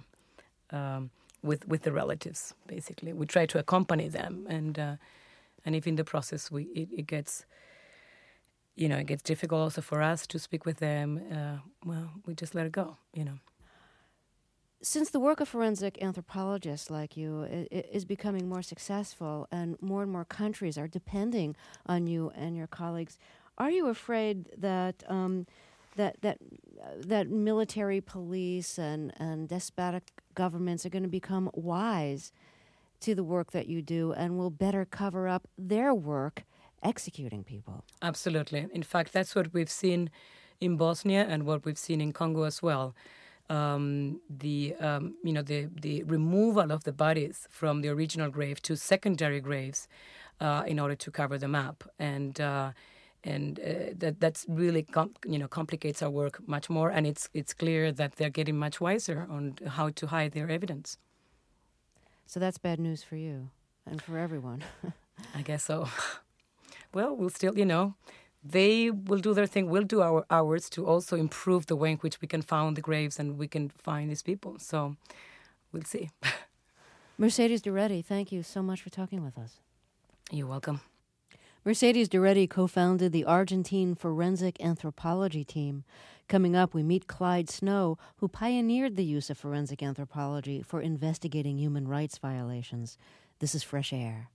[SPEAKER 10] with the relatives. Basically, we try to accompany them, and if in the process it gets difficult also for us to speak with them, well, we just let it go.
[SPEAKER 2] Since the work of forensic anthropologists like you is becoming more successful and more countries are depending on you and your colleagues, are you afraid that that military police and despotic governments are going to become wise to the work that you do and will better cover up their work executing people?
[SPEAKER 10] Absolutely. In fact, that's what we've seen in Bosnia and what we've seen in Congo as well. The removal of the bodies from the original grave to secondary graves in order to cover them up, and that's really complicates our work much more. And it's clear that they're getting much wiser on how to hide their evidence.
[SPEAKER 2] So that's bad news for you and for everyone.
[SPEAKER 10] I guess so. Well, we'll still, they will do their thing. We'll do ours to also improve the way in which we can find the graves and we can find these people. So we'll see.
[SPEAKER 2] Mercedes Durretti, thank you so much for talking with us.
[SPEAKER 10] You're welcome.
[SPEAKER 2] Mercedes Durretti co-founded the Argentine Forensic Anthropology team. Coming up, we meet Clyde Snow, who pioneered the use of forensic anthropology for investigating human rights violations. This is Fresh Air.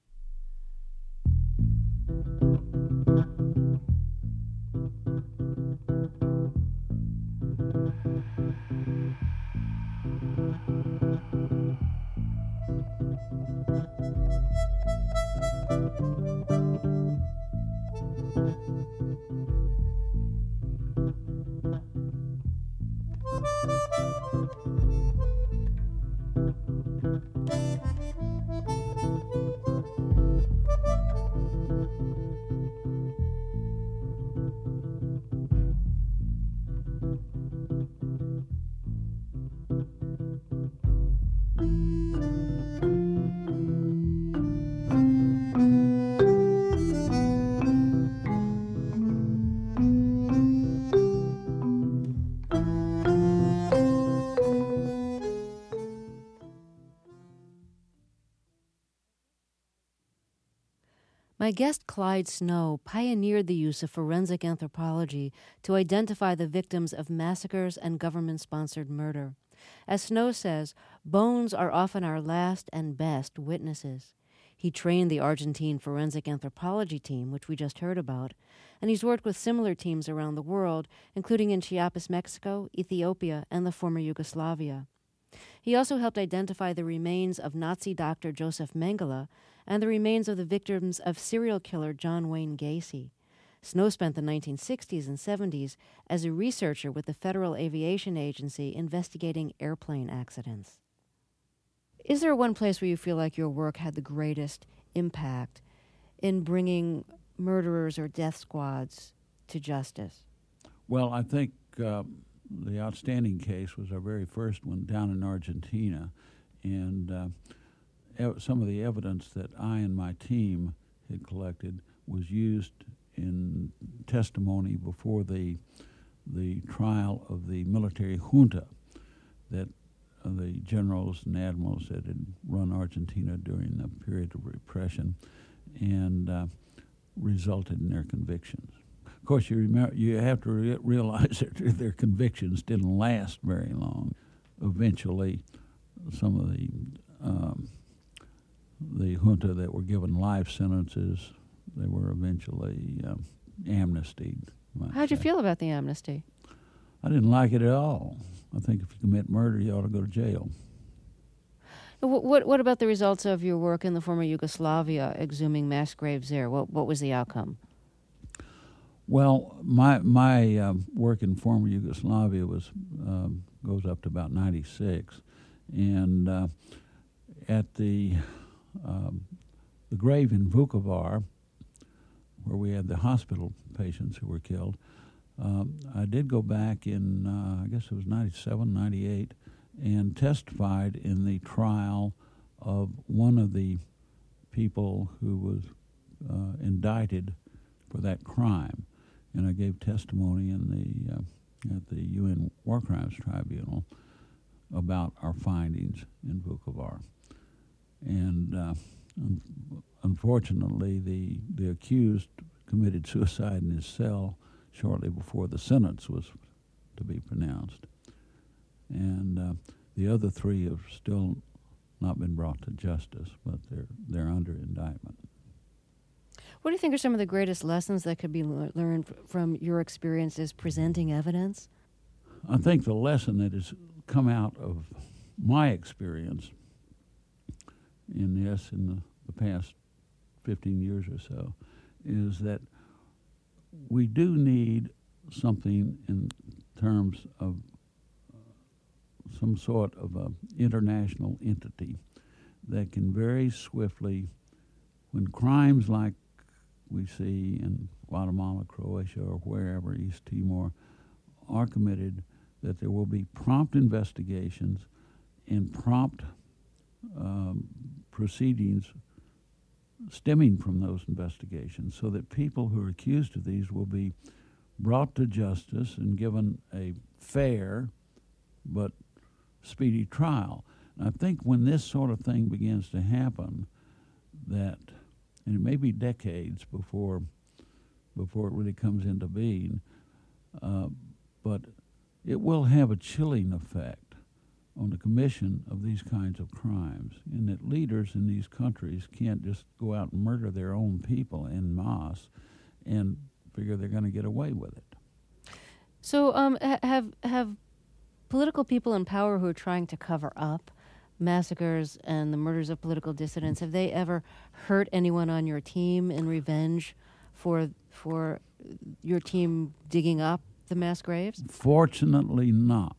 [SPEAKER 2] My guest Clyde Snow pioneered the use of forensic anthropology to identify the victims of massacres and government-sponsored murder. As Snow says, bones are often our last and best witnesses. He trained the Argentine Forensic Anthropology team, which we just heard about, and he's worked with similar teams around the world, including in Chiapas, Mexico, Ethiopia, and the former Yugoslavia. He also helped identify the remains of Nazi doctor Joseph Mengele and the remains of the victims of serial killer John Wayne Gacy. Snow spent the 1960s and 70s as a researcher with the Federal Aviation Agency investigating airplane accidents. Is there one place where you feel like your work had the greatest impact in bringing murderers or death squads to justice?
[SPEAKER 11] Well, I think the outstanding case was our very first one down in Argentina, and some of the evidence that I and my team had collected was used in testimony before the trial of the military junta that the generals and admirals that had run Argentina during the period of repression. And resulted in their convictions. Of course, you have to realize that their convictions didn't last very long. Eventually, some of the junta that were given life sentences, they were eventually amnestied.
[SPEAKER 2] How'd you feel about the amnesty?
[SPEAKER 11] I didn't like it at all. I think if you commit murder, you ought to go to jail.
[SPEAKER 2] What about the results of your work in the former Yugoslavia, exhuming mass graves there? What was the outcome?
[SPEAKER 11] Well, my work in former Yugoslavia goes up to about 96, and at the grave in Vukovar, where we had the hospital patients who were killed, I did go back in, I guess it was 97, 98, and testified in the trial of one of the people who was indicted for that crime. And I gave testimony in at the UN War Crimes Tribunal about our findings in Vukovar. And unfortunately, the accused committed suicide in his cell shortly before the sentence was to be pronounced. And the other three have still not been brought to justice, but they're under indictment.
[SPEAKER 2] What do you think are some of the greatest lessons that could be learned from your experiences presenting evidence?
[SPEAKER 11] I think the lesson that has come out of my experience in the past 15 years or so is that we do need something in terms of some sort of an international entity that can very swiftly, when crimes like we see in Guatemala, Croatia, or wherever, East Timor, are committed, that there will be prompt investigations and prompt proceedings stemming from those investigations, so that people who are accused of these will be brought to justice and given a fair but speedy trial. And I think when this sort of thing begins to happen, that, and it may be decades before it really comes into being, but it will have a chilling effect on the commission of these kinds of crimes, and that leaders in these countries can't just go out and murder their own people en masse and figure they're going to get away with it.
[SPEAKER 2] So have political people in power who are trying to cover up massacres and the murders of political dissidents, have they ever hurt anyone on your team in revenge for your team digging up the mass graves?
[SPEAKER 11] Fortunately not.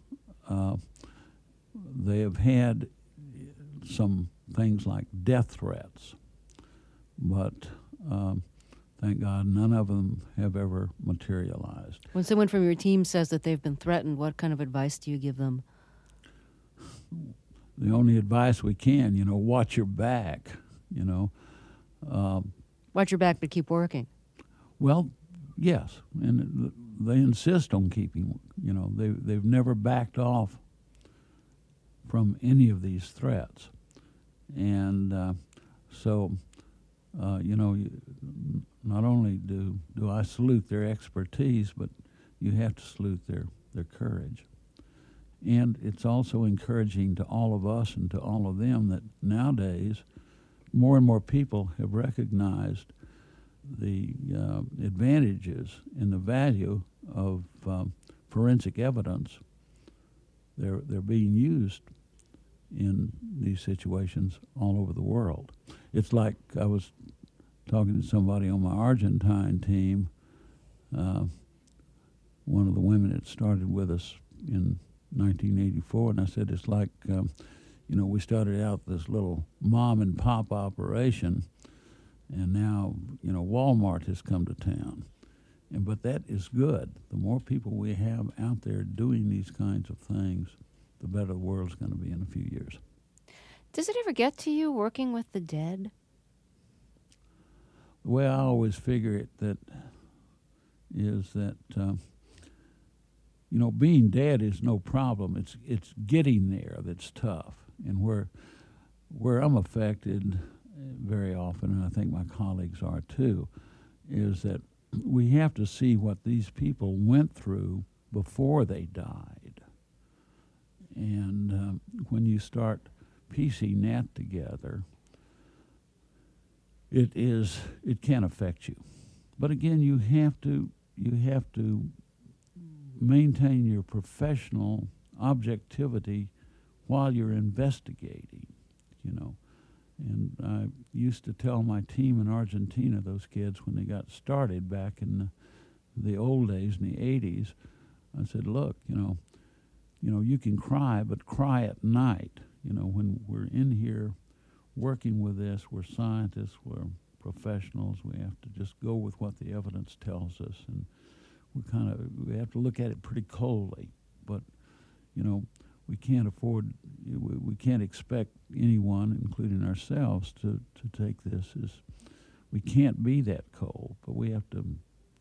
[SPEAKER 11] They have had some things like death threats, but thank God none of them have ever materialized.
[SPEAKER 2] When someone from your team says that they've been threatened, what kind of advice do you give them?
[SPEAKER 11] The only advice we can, watch your back,
[SPEAKER 2] Watch your back, but keep working.
[SPEAKER 11] Well, yes, and they insist on keeping, they've never backed off from any of these threats. And so, not only do I salute their expertise, but you have to salute their courage. And it's also encouraging to all of us and to all of them that nowadays more and more people have recognized the advantages and the value of forensic evidence. They're being used in these situations all over the world. It's like I was talking to somebody on my Argentine team, one of the women that started with us in 1984, and I said, it's like, we started out this little mom and pop operation, and now, Walmart has come to town. But that is good. The more people we have out there doing these kinds of things, the better the world's going to be in a few years.
[SPEAKER 2] Does it ever get to you working with the dead?
[SPEAKER 11] The way I always figure it is that being dead is no problem. It's getting there that's tough. And where I'm affected very often, and I think my colleagues are too, is that we have to see what these people went through before they died. And when you start piecing that together, it can affect you. But again, you have to maintain your professional objectivity while you're investigating, you know. And I used to tell my team in Argentina, those kids, when they got started back in the old days, in the 80s, I said, look, you know, you can cry, but cry at night. You know, when we're in here working with this, we're scientists, we're professionals, we have to just go with what the evidence tells us, and we have to look at it pretty coldly. But, you know, we can't expect anyone, including ourselves, to take this as, we can't be that cold, but we have to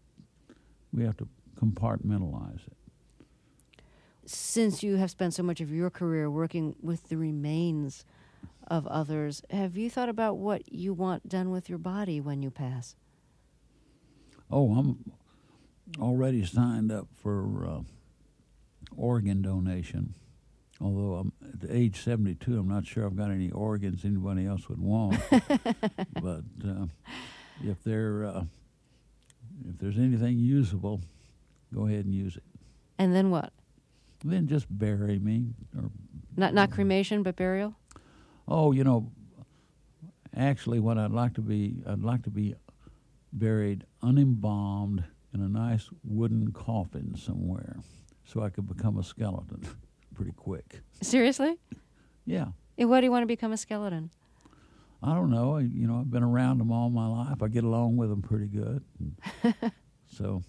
[SPEAKER 11] compartmentalize it.
[SPEAKER 2] Since you have spent so much of your career working with the remains of others, have you thought about what you want done with your body when you pass?
[SPEAKER 11] Oh, I'm already signed up for organ donation. Although I'm at age 72, I'm not sure I've got any organs anybody else would want. But if there's anything usable, go ahead and use it.
[SPEAKER 2] And then what?
[SPEAKER 11] Then just bury me. Or
[SPEAKER 2] not cremation, but burial?
[SPEAKER 11] Oh, you know, actually, what I'd like to be buried unembalmed in a nice wooden coffin somewhere, so I could become a skeleton pretty quick.
[SPEAKER 2] Seriously?
[SPEAKER 11] Yeah.
[SPEAKER 2] And why do you want to become a skeleton?
[SPEAKER 11] I don't know. I've been around them all my life. I get along with them pretty good. So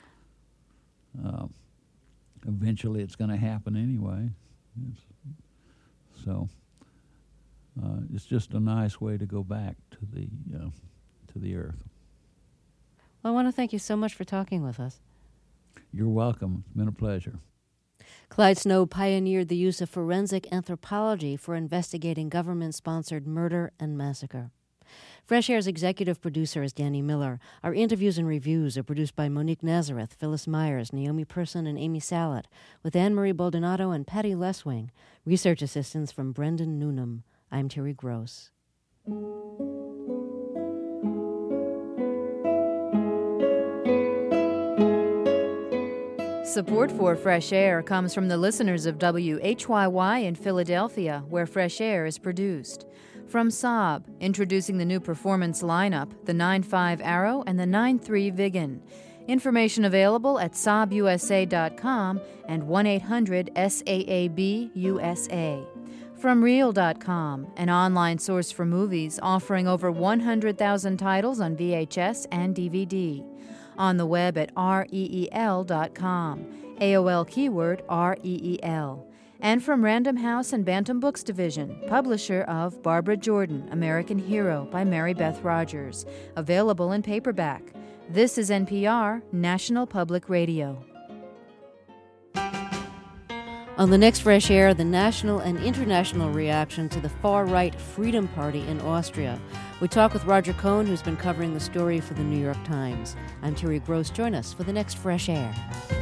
[SPEAKER 11] eventually it's going to happen anyway. It's just a nice way to go back to the earth.
[SPEAKER 2] Well, I want to thank you so much for talking with us.
[SPEAKER 11] You're welcome. It's been a pleasure.
[SPEAKER 2] Clyde Snow pioneered the use of forensic anthropology for investigating government-sponsored murder and massacre. Fresh Air's executive producer is Danny Miller. Our interviews and reviews are produced by Monique Nazareth, Phyllis Myers, Naomi Person, and Amy Salat, with Anne-Marie Baldonado and Patty Leswing. Research assistance from Brendan Noonan. I'm Terry Gross.
[SPEAKER 1] Support for Fresh Air comes from the listeners of WHYY in Philadelphia, where Fresh Air is produced. From Saab, introducing the new performance lineup, the 9.5 Arrow and the 9.3 Viggen. Information available at SaabUSA.com and 1-800-SAAB-USA. From Reel.com, an online source for movies offering over 100,000 titles on VHS and DVD. On the web at REEL.com, AOL keyword REEL. And from Random House and Bantam Books Division, publisher of Barbara Jordan, American Hero by Mary Beth Rogers, available in paperback. This is NPR, National Public Radio.
[SPEAKER 2] On the next Fresh Air, the national and international reaction to the far-right Freedom Party in Austria. We talk with Roger Cohn, who's been covering the story for the New York Times. I'm Terry Gross. Join us for the next Fresh Air.